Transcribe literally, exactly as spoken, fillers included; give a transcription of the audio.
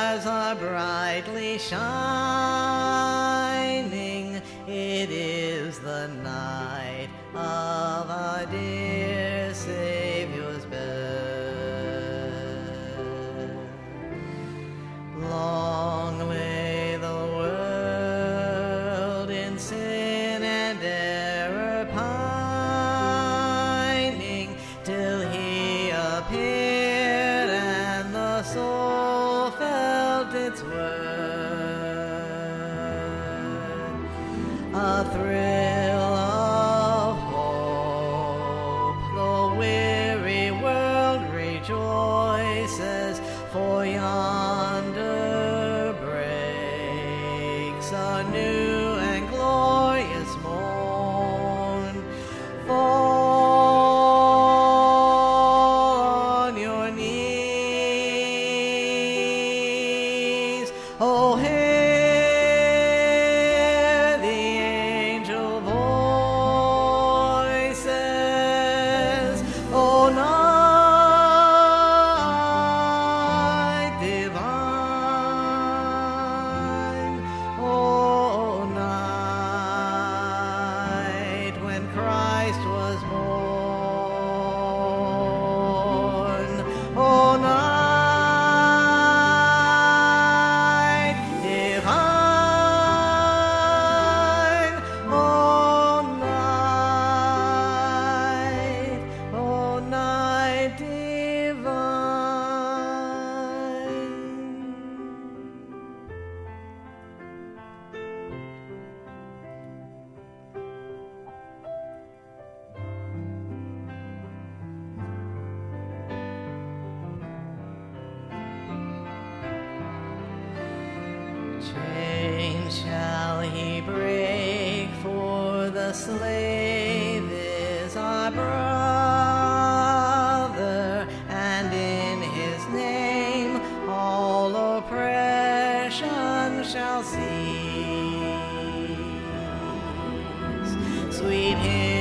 stars are brightly shining. It is the night of our dear Savior's birth. Long lay the world in sin and error pining, till he appeared and the soul felt its worth. A thrill of hope, the weary world rejoices, for yonder breaks a new and glorious morn. Fall on your knees, oh, hear the angel voices, oh, night divine, oh, night when Christ was born, oh, night divine, oh, night, oh, night divine. Chains shall he break, for the slave is our brother, and in his name all oppression shall cease. Sweet hymn